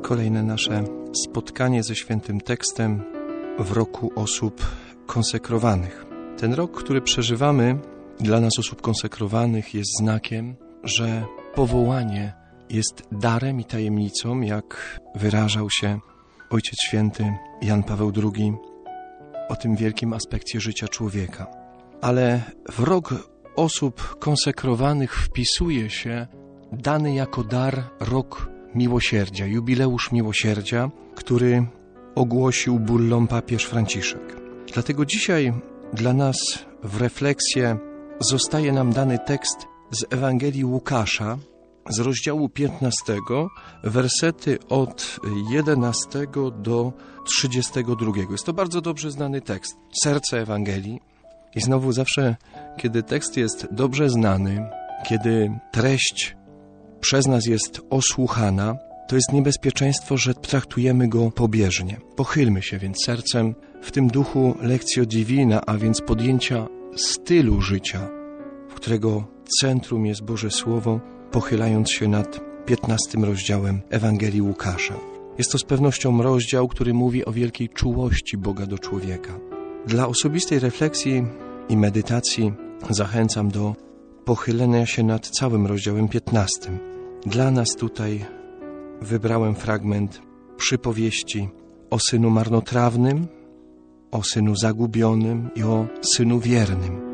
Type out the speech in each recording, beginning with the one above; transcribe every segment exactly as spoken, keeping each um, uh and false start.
kolejne nasze spotkanie ze świętym tekstem w roku osób konsekrowanych. Ten rok, który przeżywamy, dla nas osób konsekrowanych jest znakiem, że powołanie jest darem i tajemnicą, jak wyrażał się Ojciec Święty Jan Paweł drugi o tym wielkim aspekcie życia człowieka. Ale w rok osób konsekrowanych wpisuje się dany jako dar rok miłosierdzia, jubileusz miłosierdzia, który ogłosił bullą papież Franciszek. Dlatego dzisiaj dla nas w refleksję zostaje nam dany tekst z Ewangelii Łukasza, z rozdziału piętnastego, wersety od jedenastego do trzydziestego drugiego. Jest to bardzo dobrze znany tekst, serce Ewangelii. I znowu zawsze, kiedy tekst jest dobrze znany, kiedy treść przez nas jest osłuchana, to jest niebezpieczeństwo, że traktujemy go pobieżnie. Pochylmy się więc sercem w tym duchu Lectio Divina, a więc podjęcia stylu życia, w którego centrum jest Boże Słowo, pochylając się nad piętnastym rozdziałem Ewangelii Łukasza. Jest to z pewnością rozdział, który mówi o wielkiej czułości Boga do człowieka. Dla osobistej refleksji i medytacji zachęcam do pochylenia się nad całym rozdziałem piętnastym. Dla nas tutaj wybrałem fragment przypowieści o synu marnotrawnym, o synu zagubionym i o synu wiernym.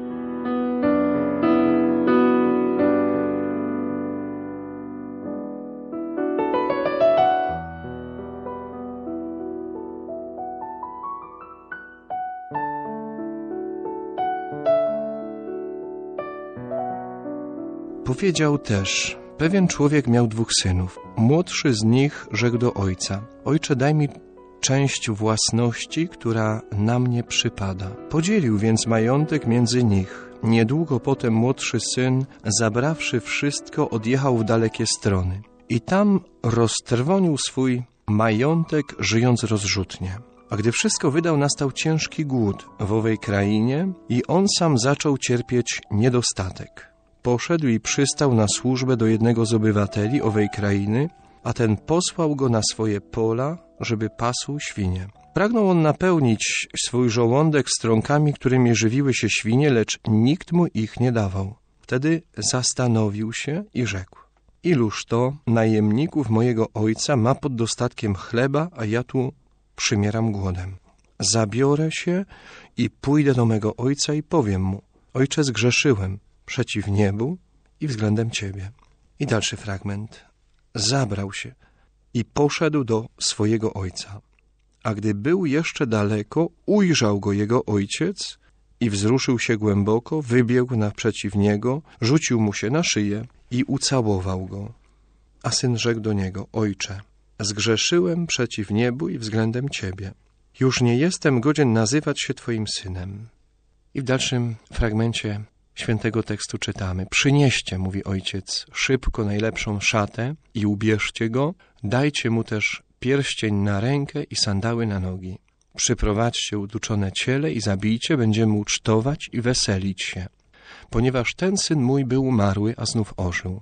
Powiedział też: pewien człowiek miał dwóch synów. Młodszy z nich rzekł do ojca: ojcze, daj mi część własności, która na mnie przypada. Podzielił więc majątek między nich. Niedługo potem młodszy syn, zabrawszy wszystko, odjechał w dalekie strony. I tam roztrwonił swój majątek, żyjąc rozrzutnie. A gdy wszystko wydał, nastał ciężki głód w owej krainie i on sam zaczął cierpieć niedostatek. Poszedł i przystał na służbę do jednego z obywateli owej krainy, a ten posłał go na swoje pola, żeby pasł świnie. Pragnął on napełnić swój żołądek strąkami, którymi żywiły się świnie, lecz nikt mu ich nie dawał. Wtedy zastanowił się i rzekł: iluż to najemników mojego ojca ma pod dostatkiem chleba, a ja tu przymieram głodem. Zabiorę się i pójdę do mego ojca i powiem mu: ojcze, zgrzeszyłem przeciw niebu i względem Ciebie. I dalszy fragment. Zabrał się i poszedł do swojego ojca. A gdy był jeszcze daleko, ujrzał go jego ojciec i wzruszył się głęboko, wybiegł naprzeciw niego, rzucił mu się na szyję i ucałował go. A syn rzekł do niego: ojcze, zgrzeszyłem przeciw niebu i względem Ciebie. Już nie jestem godzien nazywać się Twoim synem. I w dalszym fragmencie świętego tekstu czytamy: przynieście, mówi ojciec, szybko najlepszą szatę i ubierzcie go, dajcie mu też pierścień na rękę i sandały na nogi. Przyprowadźcie utuczone ciele i zabijcie, będziemy ucztować i weselić się, ponieważ ten syn mój był umarły, a znów ożył.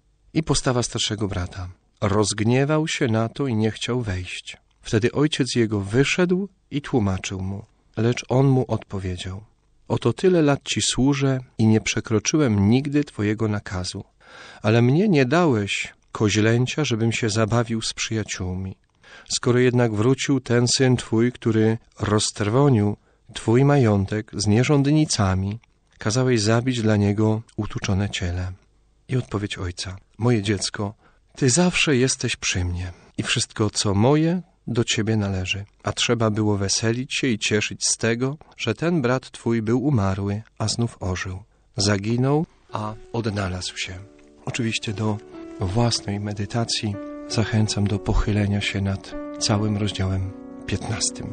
I postawa starszego brata. Rozgniewał się na to i nie chciał wejść. Wtedy ojciec jego wyszedł i tłumaczył mu, lecz on mu odpowiedział: oto tyle lat Ci służę i nie przekroczyłem nigdy Twojego nakazu, ale mnie nie dałeś koźlęcia, żebym się zabawił z przyjaciółmi. Skoro jednak wrócił ten syn Twój, który roztrwonił Twój majątek z nierządnicami, kazałeś zabić dla niego utuczone ciele. I odpowiedź ojca: moje dziecko, Ty zawsze jesteś przy mnie i wszystko, co moje, do Ciebie należy, a trzeba było weselić się i cieszyć z tego, że ten brat Twój był umarły, a znów ożył. Zaginął, a odnalazł się. Oczywiście do własnej medytacji zachęcam do pochylenia się nad całym rozdziałem piętnastym.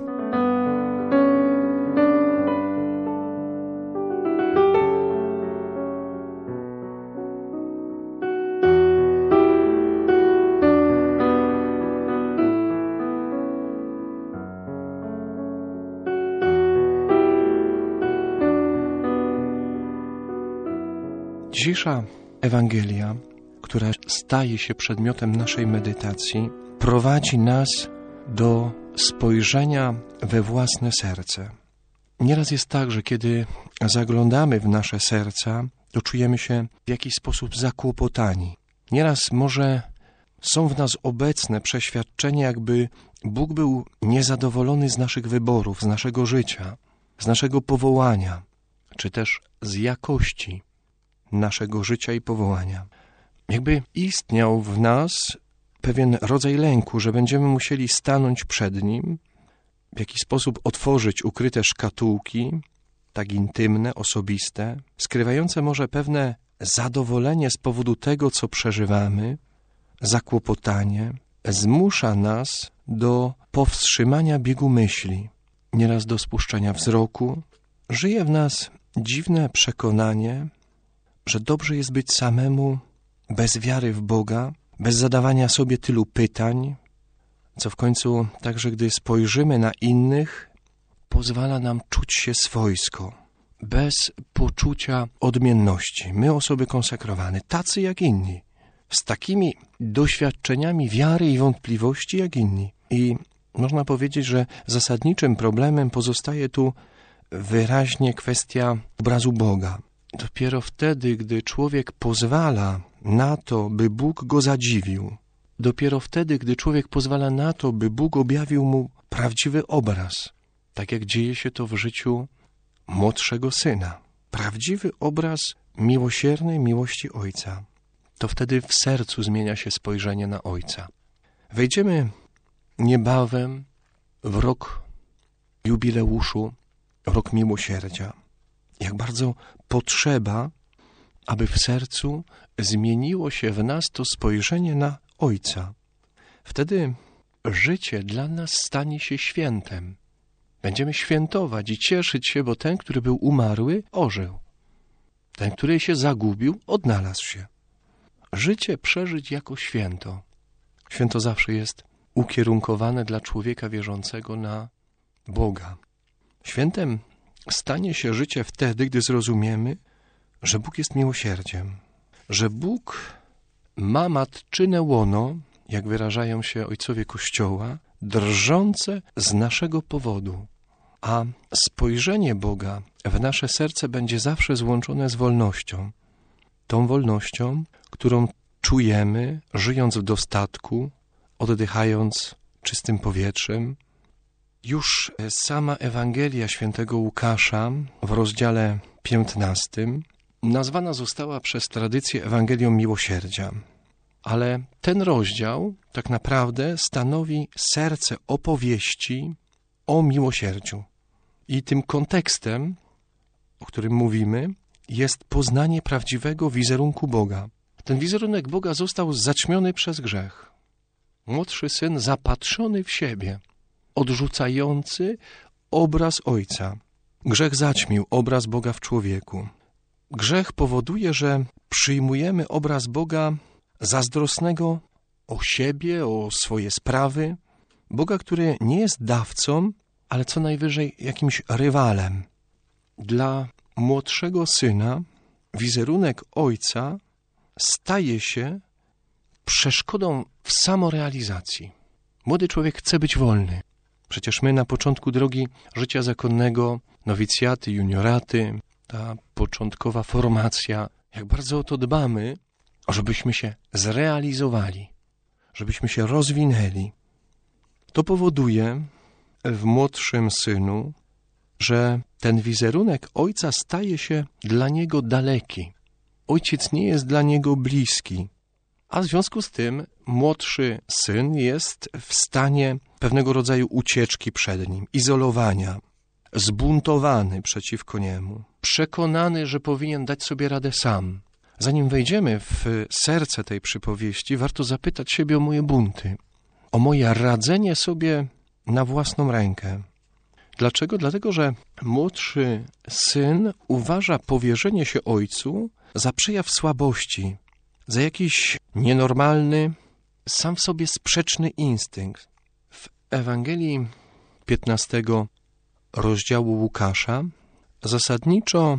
Dzisiejsza Ewangelia, która staje się przedmiotem naszej medytacji, prowadzi nas do spojrzenia we własne serce. Nieraz jest tak, że kiedy zaglądamy w nasze serca, to czujemy się w jakiś sposób zakłopotani. Nieraz może są w nas obecne przeświadczenie, jakby Bóg był niezadowolony z naszych wyborów, z naszego życia, z naszego powołania, czy też z jakości naszego życia i powołania. Jakby istniał w nas pewien rodzaj lęku, że będziemy musieli stanąć przed Nim, w jakiś sposób otworzyć ukryte szkatułki, tak intymne, osobiste, skrywające może pewne zadowolenie z powodu tego, co przeżywamy, zakłopotanie, zmusza nas do powstrzymania biegu myśli, nieraz do spuszczenia wzroku. Żyje w nas dziwne przekonanie, że dobrze jest być samemu bez wiary w Boga, bez zadawania sobie tylu pytań, co w końcu, także gdy spojrzymy na innych, pozwala nam czuć się swojsko, bez poczucia odmienności. My, osoby konsekrowane, tacy jak inni, z takimi doświadczeniami wiary i wątpliwości jak inni. I można powiedzieć, że zasadniczym problemem pozostaje tu wyraźnie kwestia obrazu Boga. Dopiero wtedy, gdy człowiek pozwala na to, by Bóg go zadziwił, dopiero wtedy, gdy człowiek pozwala na to, by Bóg objawił mu prawdziwy obraz, tak jak dzieje się to w życiu młodszego syna, prawdziwy obraz miłosiernej miłości Ojca, to wtedy w sercu zmienia się spojrzenie na Ojca. Wejdziemy niebawem w rok jubileuszu, rok miłosierdzia. Jak bardzo potrzeba, aby w sercu zmieniło się w nas to spojrzenie na Ojca. Wtedy życie dla nas stanie się świętem. Będziemy świętować i cieszyć się, bo ten, który był umarły, ożył. Ten, który się zagubił, odnalazł się. Życie przeżyć jako święto. Święto zawsze jest ukierunkowane dla człowieka wierzącego na Boga. Świętem stanie się życie wtedy, gdy zrozumiemy, że Bóg jest miłosierdziem, że Bóg ma matczyne łono, jak wyrażają się ojcowie Kościoła, drżące z naszego powodu, a spojrzenie Boga w nasze serce będzie zawsze złączone z wolnością. Tą wolnością, którą czujemy, żyjąc w dostatku, oddychając czystym powietrzem. Już sama Ewangelia świętego Łukasza w rozdziale piętnastym nazwana została przez tradycję Ewangelią Miłosierdzia. Ale ten rozdział tak naprawdę stanowi serce opowieści o miłosierdziu. I tym kontekstem, o którym mówimy, jest poznanie prawdziwego wizerunku Boga. Ten wizerunek Boga został zaćmiony przez grzech. Młodszy syn zapatrzony w siebie, odrzucający obraz Ojca. Grzech zaćmił obraz Boga w człowieku. Grzech powoduje, że przyjmujemy obraz Boga zazdrosnego o siebie, o swoje sprawy. Boga, który nie jest dawcą, ale co najwyżej jakimś rywalem. Dla młodszego syna wizerunek Ojca staje się przeszkodą w samorealizacji. Młody człowiek chce być wolny. Przecież my na początku drogi życia zakonnego, nowicjaty, junioraty, ta początkowa formacja, jak bardzo o to dbamy, żebyśmy się zrealizowali, żebyśmy się rozwinęli. To powoduje w młodszym synu, że ten wizerunek Ojca staje się dla niego daleki. Ojciec nie jest dla niego bliski, a w związku z tym młodszy syn jest w stanie pewnego rodzaju ucieczki przed nim, izolowania, zbuntowany przeciwko niemu, przekonany, że powinien dać sobie radę sam. Zanim wejdziemy w serce tej przypowieści, warto zapytać siebie o moje bunty, o moje radzenie sobie na własną rękę. Dlaczego? Dlatego, że młodszy syn uważa powierzenie się ojcu za przejaw słabości, za jakiś nienormalny, sam w sobie sprzeczny instynkt. W Ewangelii piętnastego rozdziału Łukasza zasadniczo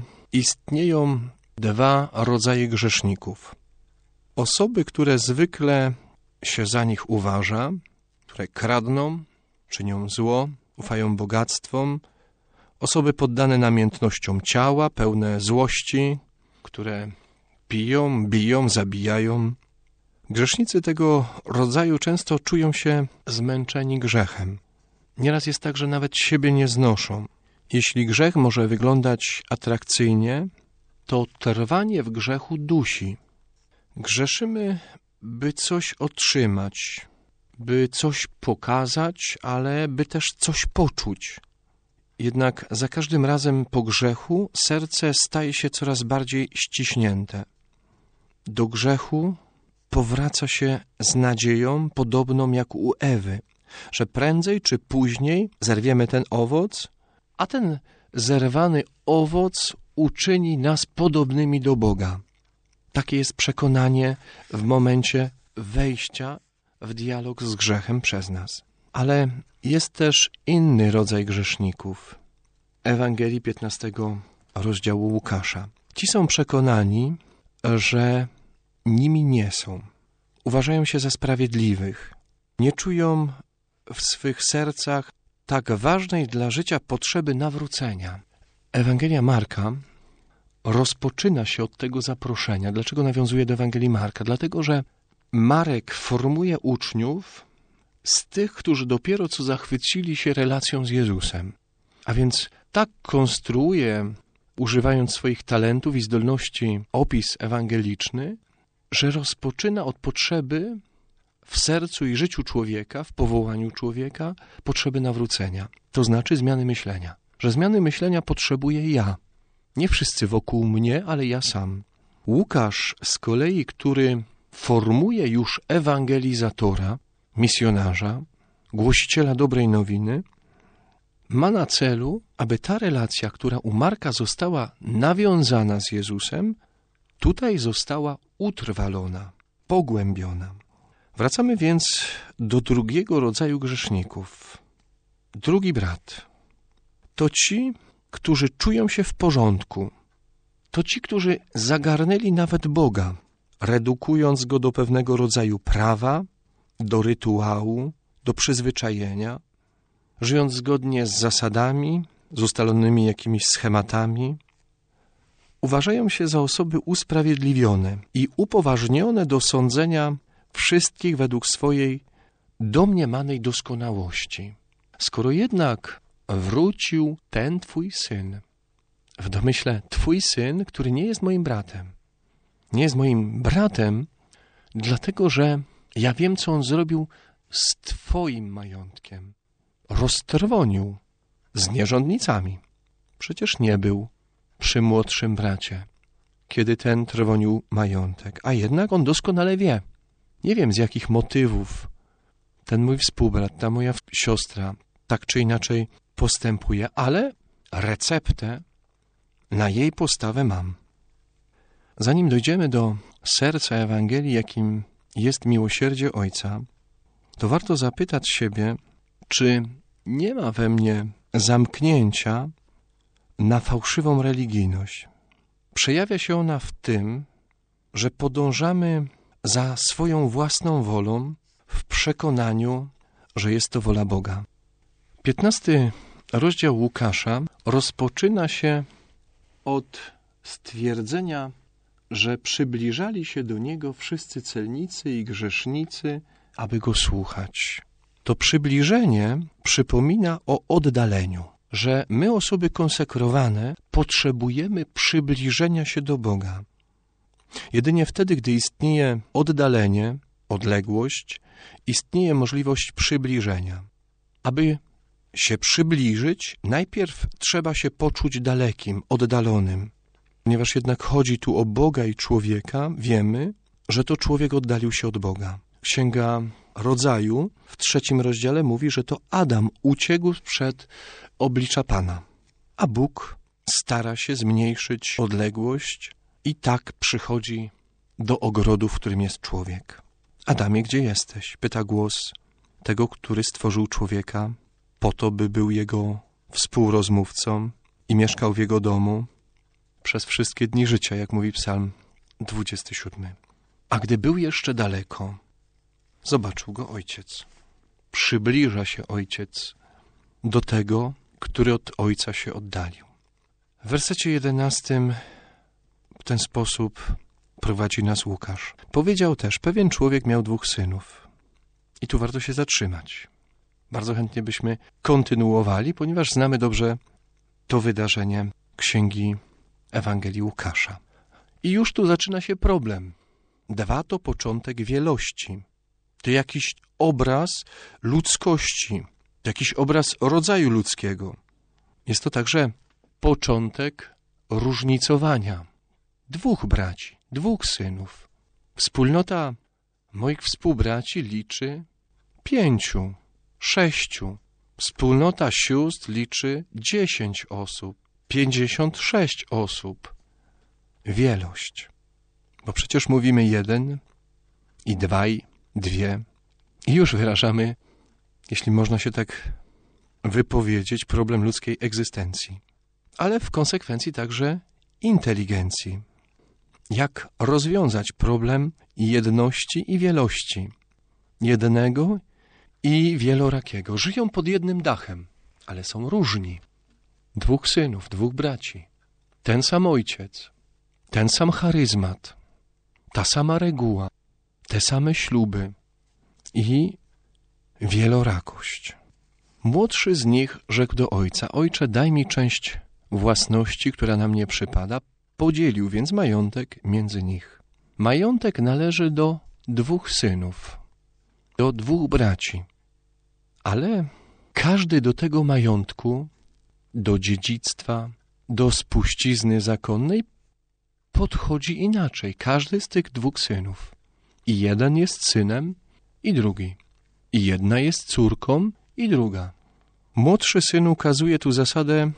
istnieją dwa rodzaje grzeszników. Osoby, które zwykle się za nich uważa, które kradną, czynią zło, ufają bogactwom, osoby poddane namiętnościom ciała, pełne złości, które piją, biją, zabijają. Grzesznicy tego rodzaju często czują się zmęczeni grzechem. Nieraz jest tak, że nawet siebie nie znoszą. Jeśli grzech może wyglądać atrakcyjnie, to trwanie w grzechu dusi. Grzeszymy, by coś otrzymać, by coś pokazać, ale by też coś poczuć. Jednak za każdym razem po grzechu serce staje się coraz bardziej ściśnięte. Do grzechu powraca się z nadzieją, podobną jak u Ewy, że prędzej czy później zerwiemy ten owoc, a ten zerwany owoc uczyni nas podobnymi do Boga. Takie jest przekonanie w momencie wejścia w dialog z grzechem przez nas. Ale jest też inny rodzaj grzeszników. Ewangelii piętnastego rozdziału Łukasza. Ci są przekonani, że nimi nie są. Uważają się za sprawiedliwych. Nie czują w swych sercach tak ważnej dla życia potrzeby nawrócenia. Ewangelia Marka rozpoczyna się od tego zaproszenia. Dlaczego nawiązuje do Ewangelii Marka? Dlatego, że Marek formuje uczniów z tych, którzy dopiero co zachwycili się relacją z Jezusem. A więc tak konstruuje, używając swoich talentów i zdolności, opis ewangeliczny, że rozpoczyna od potrzeby w sercu i życiu człowieka, w powołaniu człowieka, potrzeby nawrócenia. To znaczy zmiany myślenia. Że zmiany myślenia potrzebuję ja. Nie wszyscy wokół mnie, ale ja sam. Łukasz z kolei, który formuje już ewangelizatora, misjonarza, głosiciela dobrej nowiny, ma na celu, aby ta relacja, która u Marka została nawiązana z Jezusem, tutaj została utrwalona, pogłębiona. Wracamy więc do drugiego rodzaju grzeszników. Drugi brat. To ci, którzy czują się w porządku. To ci, którzy zagarnęli nawet Boga, redukując Go do pewnego rodzaju prawa, do rytuału, do przyzwyczajenia, żyjąc zgodnie z zasadami, z ustalonymi jakimiś schematami, uważają się za osoby usprawiedliwione i upoważnione do sądzenia wszystkich według swojej domniemanej doskonałości. Skoro jednak wrócił ten twój syn, w domyśle twój syn, który nie jest moim bratem, nie jest moim bratem, dlatego że ja wiem, co on zrobił z twoim majątkiem. Roztrwonił z nierządnicami. Przecież nie był przy młodszym bracie, kiedy ten trwonił majątek. A jednak on doskonale wie. Nie wiem, z jakich motywów ten mój współbrat, ta moja siostra tak czy inaczej postępuje, ale receptę na jej postawę mam. Zanim dojdziemy do serca Ewangelii, jakim jest miłosierdzie Ojca, to warto zapytać siebie, czy nie ma we mnie zamknięcia na fałszywą religijność. Przejawia się ona w tym, że podążamy za swoją własną wolą w przekonaniu, że jest to wola Boga. Piętnasty rozdział Łukasza rozpoczyna się od stwierdzenia, że przybliżali się do Niego wszyscy celnicy i grzesznicy, aby Go słuchać. To przybliżenie przypomina o oddaleniu, że my, osoby konsekrowane, potrzebujemy przybliżenia się do Boga. Jedynie wtedy, gdy istnieje oddalenie, odległość, istnieje możliwość przybliżenia. Aby się przybliżyć, najpierw trzeba się poczuć dalekim, oddalonym. Ponieważ jednak chodzi tu o Boga i człowieka, wiemy, że to człowiek oddalił się od Boga. Księga Rodzaju w trzecim rozdziale mówi, że to Adam uciekł przed oblicza Pana, a Bóg stara się zmniejszyć odległość i tak przychodzi do ogrodu, w którym jest człowiek. Adamie, gdzie jesteś? Pyta głos tego, który stworzył człowieka po to, by był jego współrozmówcą i mieszkał w jego domu przez wszystkie dni życia, jak mówi Psalm dwudziesty siódmy. A gdy był jeszcze daleko, zobaczył go ojciec. Przybliża się ojciec do tego, który od ojca się oddalił. W wersecie jedenastym w ten sposób prowadzi nas Łukasz. Powiedział też, pewien człowiek miał dwóch synów. I tu warto się zatrzymać. Bardzo chętnie byśmy kontynuowali, ponieważ znamy dobrze to wydarzenie księgi Ewangelii Łukasza. I już tu zaczyna się problem. Dwa to początek wielości. To jakiś obraz ludzkości, to jakiś obraz rodzaju ludzkiego. Jest to także początek różnicowania. Dwóch braci, dwóch synów. Wspólnota moich współbraci liczy pięciu, sześciu. Wspólnota sióstr liczy dziesięć osób, pięćdziesiąt sześć osób. Wielość. Bo przecież mówimy jeden i dwaj, dwie. I już wyrażamy, jeśli można się tak wypowiedzieć, problem ludzkiej egzystencji. Ale w konsekwencji także inteligencji. Jak rozwiązać problem jedności i wielości? Jednego i wielorakiego. Żyją pod jednym dachem, ale są różni. Dwóch synów, dwóch braci. Ten sam ojciec, ten sam charyzmat, ta sama reguła, te same śluby i wielorakość. Młodszy z nich rzekł do ojca, ojcze, daj mi część własności, która na mnie przypada. Podzielił więc majątek między nich. Majątek należy do dwóch synów, do dwóch braci, ale każdy do tego majątku, do dziedzictwa, do spuścizny zakonnej podchodzi inaczej. Każdy z tych dwóch synów. I jeden jest synem, i drugi. I jedna jest córką, i druga. Młodszy syn ukazuje tu zasadę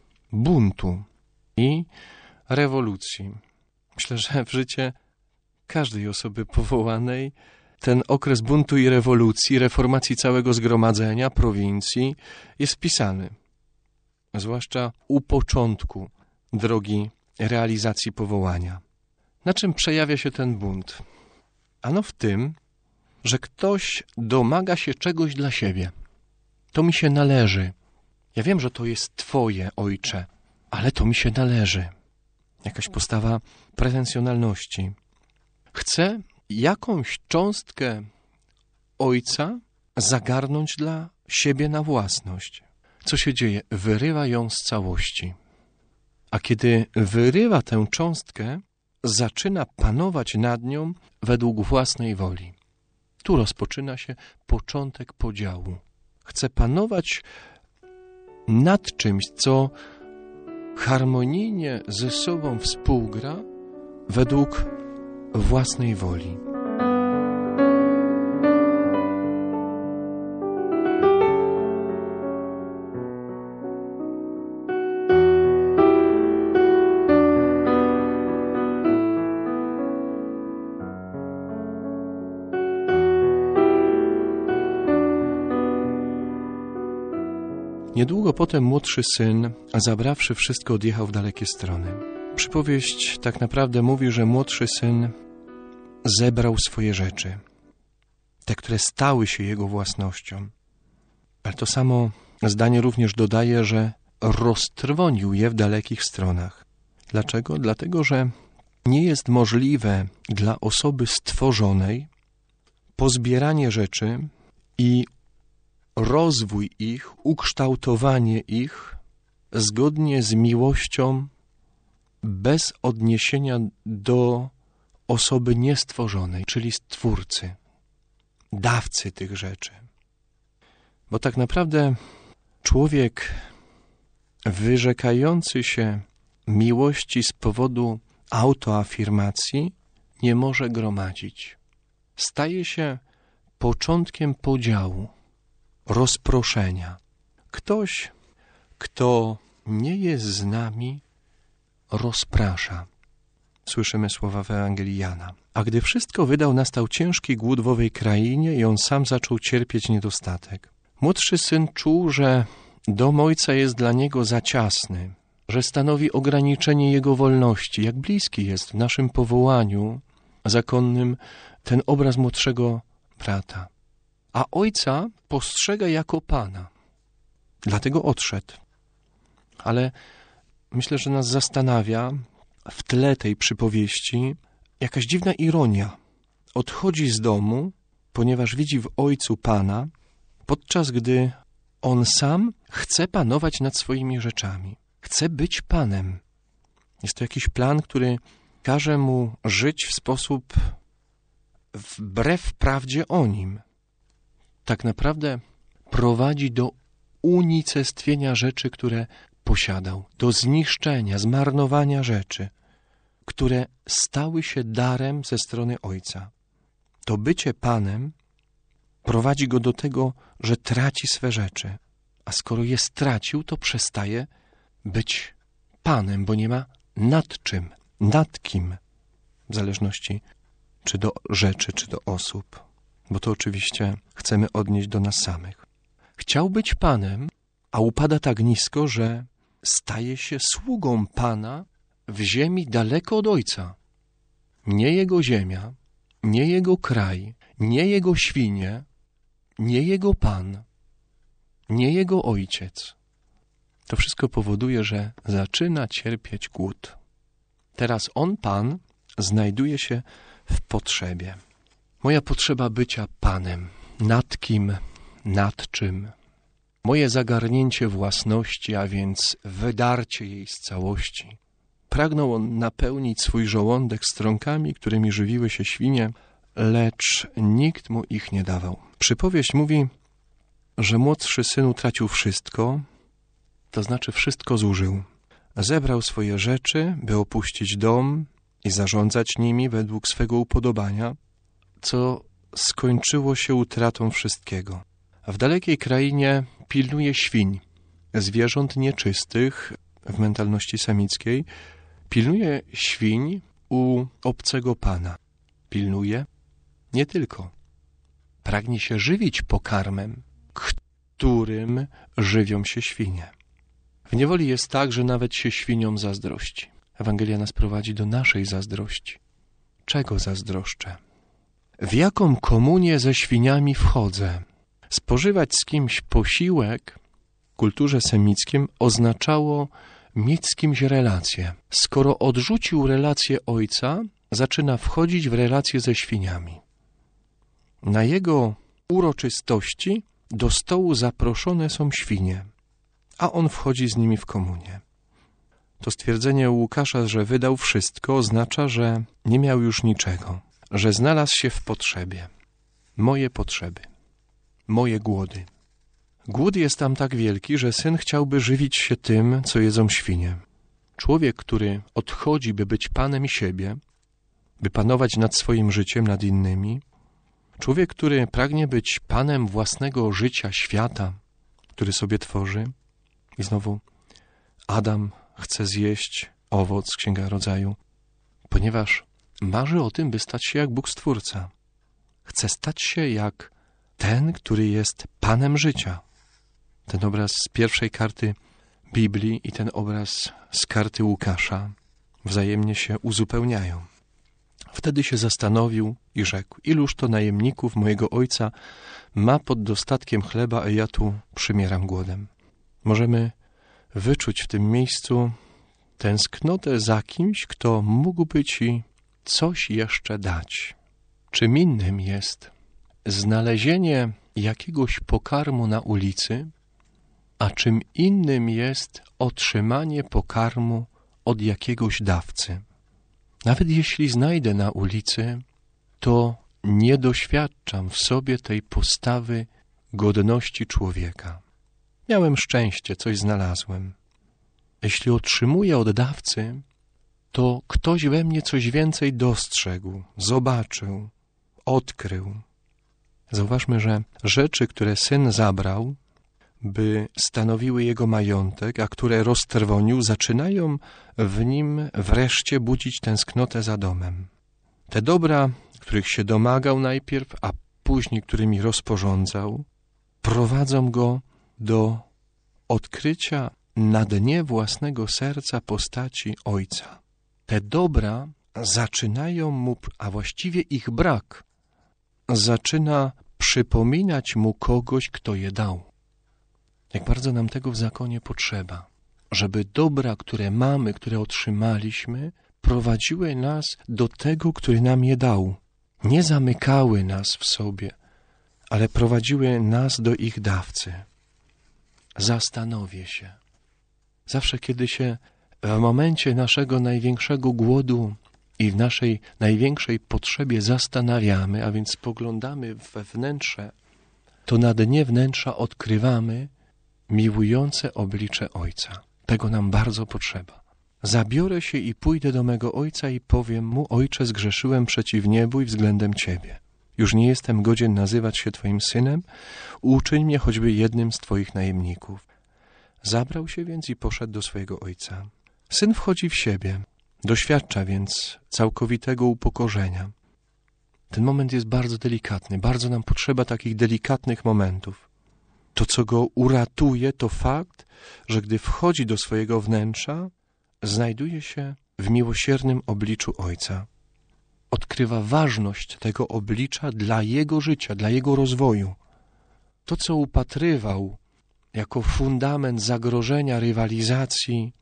buntu i rewolucji. Myślę, że w życie każdej osoby powołanej ten okres buntu i rewolucji, reformacji całego zgromadzenia, prowincji jest wpisany. Zwłaszcza u początku drogi realizacji powołania. Na czym przejawia się ten bunt? Ano w tym, że ktoś domaga się czegoś dla siebie. To mi się należy. Ja wiem, że to jest twoje, ojcze, ale to mi się należy. Jakaś postawa pretensjonalności. Chcę jakąś cząstkę ojca zagarnąć dla siebie na własność. Co się dzieje? Wyrywa ją z całości. A kiedy wyrywa tę cząstkę, zaczyna panować nad nią według własnej woli. Tu rozpoczyna się początek podziału. Chce panować nad czymś, co harmonijnie ze sobą współgra według własnej woli. Niedługo potem młodszy syn, zabrawszy wszystko, odjechał w dalekie strony. Przypowieść tak naprawdę mówi, że młodszy syn zebrał swoje rzeczy, te, które stały się jego własnością. Ale to samo zdanie również dodaje, że roztrwonił je w dalekich stronach. Dlaczego? Dlatego, że nie jest możliwe dla osoby stworzonej pozbieranie rzeczy i rozwój ich, ukształtowanie ich zgodnie z miłością bez odniesienia do osoby niestworzonej, czyli Stwórcy, dawcy tych rzeczy. Bo tak naprawdę człowiek wyrzekający się miłości z powodu autoafirmacji nie może gromadzić. Staje się początkiem podziału, rozproszenia. Ktoś, kto nie jest z nami, rozprasza. Słyszymy słowa w Ewangelii Jana. A gdy wszystko wydał, nastał ciężki głód w owej krainie i on sam zaczął cierpieć niedostatek. Młodszy syn czuł, że dom ojca jest dla niego za ciasny, że stanowi ograniczenie jego wolności. Jak bliski jest w naszym powołaniu zakonnym ten obraz młodszego brata, a ojca postrzega jako Pana. Dlatego odszedł. Ale myślę, że nas zastanawia w tle tej przypowieści jakaś dziwna ironia. Odchodzi z domu, ponieważ widzi w ojcu Pana, podczas gdy on sam chce panować nad swoimi rzeczami. Chce być Panem. Jest to jakiś plan, który każe mu żyć w sposób wbrew prawdzie o nim. Tak naprawdę prowadzi do unicestwienia rzeczy, które posiadał, do zniszczenia, zmarnowania rzeczy, które stały się darem ze strony Ojca. To bycie Panem prowadzi go do tego, że traci swe rzeczy, a skoro je stracił, to przestaje być Panem, bo nie ma nad czym, nad kim, w zależności czy do rzeczy, czy do osób, bo to oczywiście chcemy odnieść do nas samych. Chciał być Panem, a upada tak nisko, że staje się sługą Pana w ziemi daleko od Ojca. Nie jego ziemia, nie jego kraj, nie jego świnie, nie jego Pan, nie jego Ojciec. To wszystko powoduje, że zaczyna cierpieć głód. Teraz on, Pan, znajduje się w potrzebie. Moja potrzeba bycia Panem, nad kim, nad czym. Moje zagarnięcie własności, a więc wydarcie jej z całości. Pragnął on napełnić swój żołądek strąkami, którymi żywiły się świnie, lecz nikt mu ich nie dawał. Przypowieść mówi, że młodszy syn utracił wszystko, to znaczy wszystko zużył. Zebrał swoje rzeczy, by opuścić dom i zarządzać nimi według swego upodobania, co skończyło się utratą wszystkiego. W dalekiej krainie pilnuje świń, zwierząt nieczystych w mentalności semickiej, pilnuje świń u obcego pana. Pilnuje nie tylko. Pragnie się żywić pokarmem, którym żywią się świnie. W niewoli jest tak, że nawet się świniom zazdrości. Ewangelia nas prowadzi do naszej zazdrości. Czego zazdroszczę? W jaką komunię ze świniami wchodzę? Spożywać z kimś posiłek w kulturze semickiej oznaczało mieć z kimś relację. Skoro odrzucił relację ojca, zaczyna wchodzić w relacje ze świniami. Na jego uroczystości do stołu zaproszone są świnie, a on wchodzi z nimi w komunię. To stwierdzenie Łukasza, że wydał wszystko, oznacza, że nie miał już niczego, że znalazł się w potrzebie. Moje potrzeby, moje głody. Głód jest tam tak wielki, że syn chciałby żywić się tym, co jedzą świnie. Człowiek, który odchodzi, by być panem siebie, by panować nad swoim życiem, nad innymi, człowiek, który pragnie być panem własnego życia, świata, który sobie tworzy. I znowu Adam chce zjeść owoc z Księga Rodzaju, ponieważ marzy o tym, by stać się jak Bóg Stwórca. Chce stać się jak ten, który jest panem życia. Ten obraz z pierwszej karty Biblii i ten obraz z karty Łukasza wzajemnie się uzupełniają. Wtedy się zastanowił i rzekł, iluż to najemników mojego ojca ma pod dostatkiem chleba, a ja tu przymieram głodem. Możemy wyczuć w tym miejscu tęsknotę za kimś, kto mógłby ci coś jeszcze dać. Czym innym jest znalezienie jakiegoś pokarmu na ulicy, a czym innym jest otrzymanie pokarmu od jakiegoś dawcy. Nawet jeśli znajdę na ulicy, to nie doświadczam w sobie tej postawy godności człowieka. Miałem szczęście, coś znalazłem. Jeśli otrzymuję od dawcy, to ktoś we mnie coś więcej dostrzegł, zobaczył, odkrył. Zauważmy, że rzeczy, które syn zabrał, by stanowiły jego majątek, a które roztrwonił, zaczynają w nim wreszcie budzić tęsknotę za domem. Te dobra, których się domagał najpierw, a później którymi rozporządzał, prowadzą go do odkrycia na dnie własnego serca postaci Ojca. Te dobra zaczynają mu, a właściwie ich brak, zaczyna przypominać mu kogoś, kto je dał. Jak bardzo nam tego w zakonie potrzeba, żeby dobra, które mamy, które otrzymaliśmy, prowadziły nas do tego, który nam je dał. Nie zamykały nas w sobie, ale prowadziły nas do ich dawcy. Zastanowię się. Zawsze, kiedy się w momencie naszego największego głodu i w naszej największej potrzebie zastanawiamy, a więc spoglądamy we wnętrze, to na dnie wnętrza odkrywamy miłujące oblicze Ojca. Tego nam bardzo potrzeba. Zabiorę się i pójdę do mego Ojca i powiem mu: Ojcze, zgrzeszyłem przeciw niebu i względem Ciebie. Już nie jestem godzien nazywać się Twoim synem, uczyń mnie choćby jednym z Twoich najemników. Zabrał się więc i poszedł do swojego ojca. Syn wchodzi w siebie, doświadcza więc całkowitego upokorzenia. Ten moment jest bardzo delikatny, bardzo nam potrzeba takich delikatnych momentów. To, co go uratuje, to fakt, że gdy wchodzi do swojego wnętrza, znajduje się w miłosiernym obliczu Ojca. Odkrywa ważność tego oblicza dla jego życia, dla jego rozwoju. To, co upatrywał jako fundament zagrożenia, rywalizacji,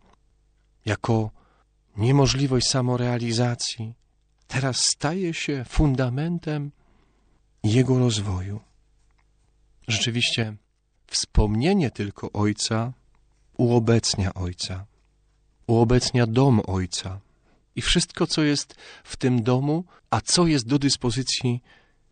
jako niemożliwość samorealizacji, teraz staje się fundamentem jego rozwoju. Rzeczywiście wspomnienie tylko Ojca uobecnia Ojca, uobecnia dom Ojca i wszystko, co jest w tym domu, a co jest do dyspozycji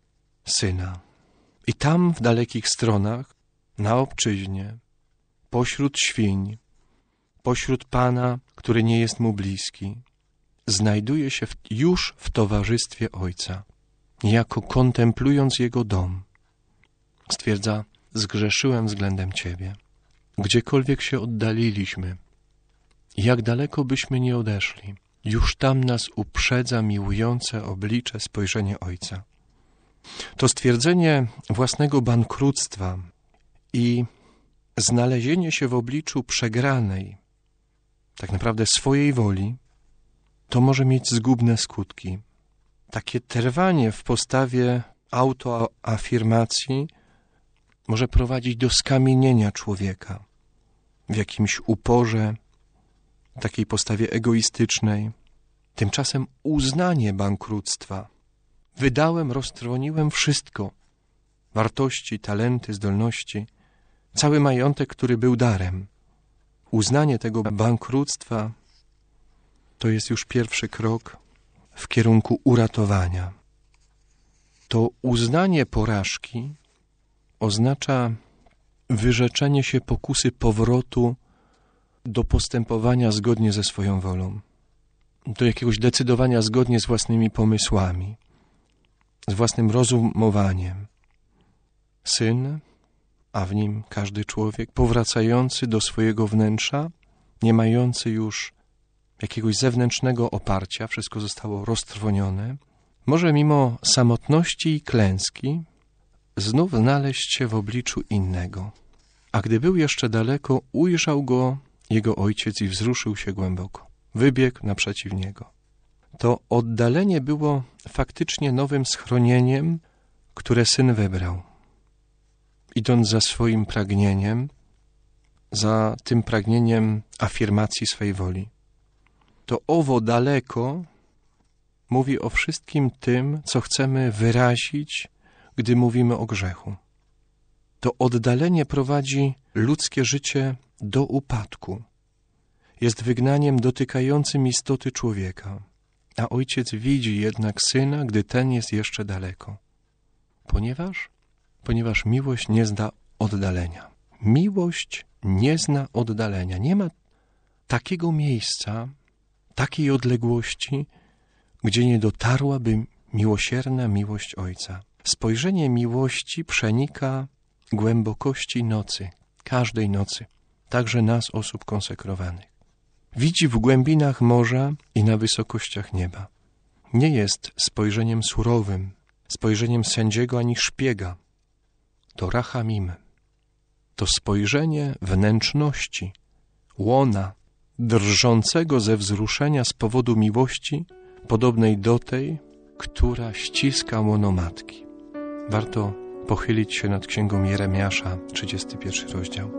Syna. I tam w dalekich stronach, na obczyźnie, pośród świń, pośród Pana, który nie jest mu bliski, znajduje się w, już w towarzystwie Ojca, niejako kontemplując Jego dom. Stwierdza: zgrzeszyłem względem Ciebie. Gdziekolwiek się oddaliliśmy, jak daleko byśmy nie odeszli, już tam nas uprzedza miłujące oblicze, spojrzenie Ojca. To stwierdzenie własnego bankructwa i znalezienie się w obliczu przegranej, tak naprawdę swojej woli, to może mieć zgubne skutki. Takie trwanie w postawie autoafirmacji może prowadzić do skamienienia człowieka w jakimś uporze, takiej postawie egoistycznej. Tymczasem uznanie bankructwa. Wydałem, roztrwoniłem wszystko. Wartości, talenty, zdolności, cały majątek, który był darem. Uznanie tego bankructwa to jest już pierwszy krok w kierunku uratowania. To uznanie porażki oznacza wyrzeczenie się pokusy powrotu do postępowania zgodnie ze swoją wolą, do jakiegoś decydowania zgodnie z własnymi pomysłami, z własnym rozumowaniem. Syn, a w nim każdy człowiek, powracający do swojego wnętrza, nie mający już jakiegoś zewnętrznego oparcia, wszystko zostało roztrwonione, może mimo samotności i klęski znów znaleźć się w obliczu innego. A gdy był jeszcze daleko, ujrzał go jego ojciec i wzruszył się głęboko. Wybiegł naprzeciw niego. To oddalenie było faktycznie nowym schronieniem, które syn wybrał. Idąc za swoim pragnieniem, za tym pragnieniem afirmacji swej woli. To owo daleko mówi o wszystkim tym, co chcemy wyrazić, gdy mówimy o grzechu. To oddalenie prowadzi ludzkie życie do upadku. Jest wygnaniem dotykającym istoty człowieka, a ojciec widzi jednak syna, gdy ten jest jeszcze daleko. Ponieważ? Ponieważ miłość nie zna oddalenia. Miłość nie zna oddalenia. Nie ma takiego miejsca, takiej odległości, gdzie nie dotarłaby miłosierna miłość Ojca. Spojrzenie miłości przenika głębokości nocy, każdej nocy, także nas, osób konsekrowanych. Widzi w głębinach morza i na wysokościach nieba. Nie jest spojrzeniem surowym, spojrzeniem sędziego ani szpiega. To rachamim. To spojrzenie wnętrzności, łona, drżącego ze wzruszenia z powodu miłości, podobnej do tej, która ściska łono matki. warto pochylić się nad księgą Jeremiasza, trzydziesty pierwszy rozdział.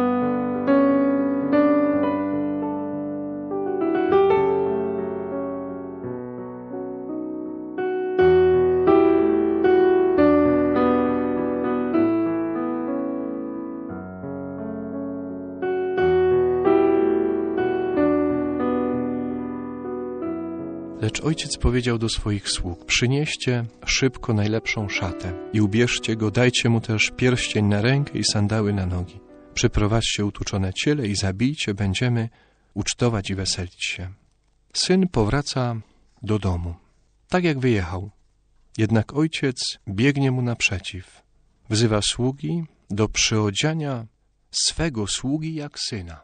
Lecz ojciec powiedział do swoich sług: przynieście szybko najlepszą szatę i ubierzcie go, dajcie mu też pierścień na rękę i sandały na nogi. Przyprowadźcie utuczone ciele i zabijcie, będziemy ucztować i weselić się. Syn powraca do domu, tak jak wyjechał. Jednak ojciec biegnie mu naprzeciw. Wzywa sługi do przyodziania swego sługi jak syna.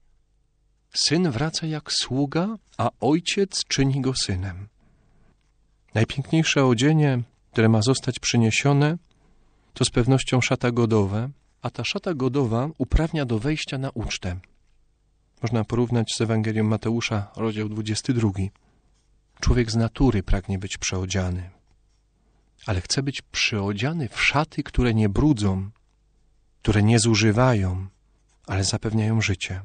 Syn wraca jak sługa, a ojciec czyni go synem. Najpiękniejsze odzienie, które ma zostać przyniesione, to z pewnością szata godowa, a ta szata godowa uprawnia do wejścia na ucztę. Można porównać z Ewangelią Mateusza, rozdział dwudziesty drugi. Człowiek z natury pragnie być przyodziany, ale chce być przyodziany w szaty, które nie brudzą, które nie zużywają, ale zapewniają życie.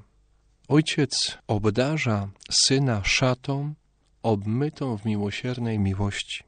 Ojciec obdarza syna szatą obmytą w miłosiernej miłości.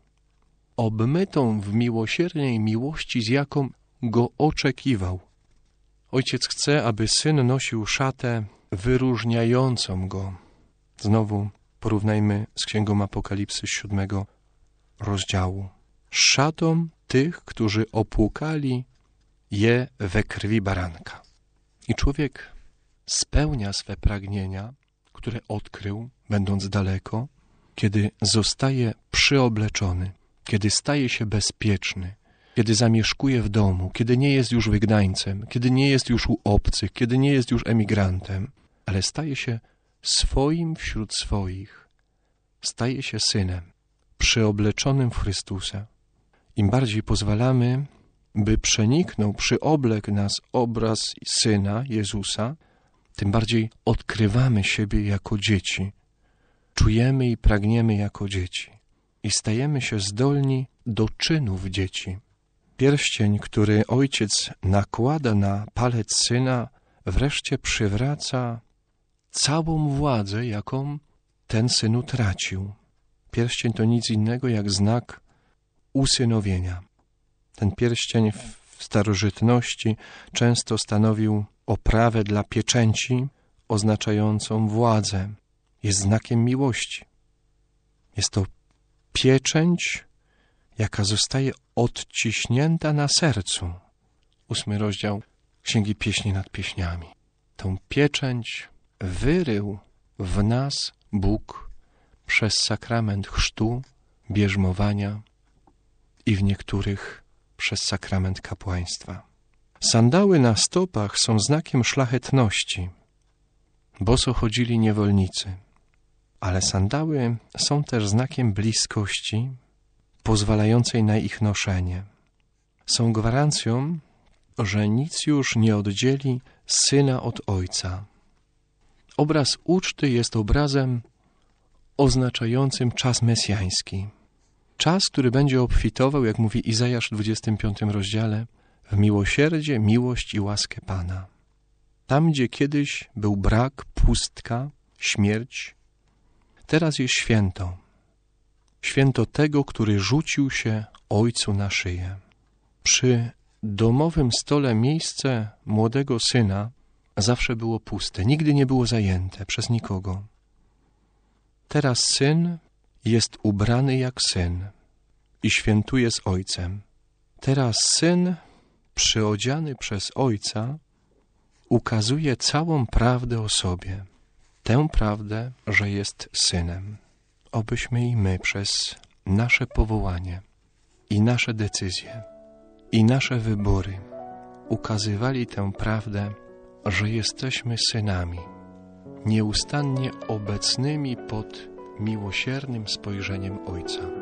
Obmytą w miłosiernej miłości, z jaką go oczekiwał. Ojciec chce, aby syn nosił szatę wyróżniającą go. Znowu porównajmy z Księgą Apokalipsy z siódmego rozdziału. Szatą tych, którzy opłukali je we krwi baranka. I człowiek spełnia swe pragnienia, które odkrył, będąc daleko, kiedy zostaje przyobleczony, kiedy staje się bezpieczny, kiedy zamieszkuje w domu, kiedy nie jest już wygnańcem, kiedy nie jest już u obcych, kiedy nie jest już emigrantem, ale staje się swoim wśród swoich, staje się synem, przyobleczonym w Chrystusa. Im bardziej pozwalamy, by przeniknął, przyoblekł nas obraz Syna, Jezusa, tym bardziej odkrywamy siebie jako dzieci, czujemy i pragniemy jako dzieci i stajemy się zdolni do czynów dzieci. Pierścień, który ojciec nakłada na palec syna, wreszcie przywraca całą władzę, jaką ten syn utracił. Pierścień to nic innego jak znak usynowienia. Ten pierścień w starożytności często stanowił oprawę dla pieczęci oznaczającą władzę. Jest znakiem miłości. Jest to pieczęć, jaka zostaje odciśnięta na sercu. Ósmy rozdział Księgi Pieśni nad Pieśniami. Tą pieczęć wyrył w nas Bóg przez sakrament chrztu, bierzmowania i w niektórych przez sakrament kapłaństwa. Sandały na stopach są znakiem szlachetności. Boso chodzili niewolnicy, ale sandały są też znakiem bliskości, pozwalającej na ich noszenie. Są gwarancją, że nic już nie oddzieli syna od ojca. Obraz uczty jest obrazem oznaczającym czas mesjański. Czas, który będzie obfitował, jak mówi Izajasz w dwudziestym piątym rozdziale, w miłosierdzie, miłość i łaskę Pana. Tam, gdzie kiedyś był brak, pustka, śmierć, teraz jest święto. Święto tego, który rzucił się Ojcu na szyję. Przy domowym stole miejsce młodego syna zawsze było puste, nigdy nie było zajęte przez nikogo. Teraz syn jest ubrany jak syn i świętuje z ojcem. Teraz syn, przyodziany przez ojca, ukazuje całą prawdę o sobie. Tę prawdę, że jest synem. Obyśmy i my przez nasze powołanie i nasze decyzje i nasze wybory ukazywali tę prawdę, że jesteśmy synami, nieustannie obecnymi pod miłosiernym spojrzeniem Ojca.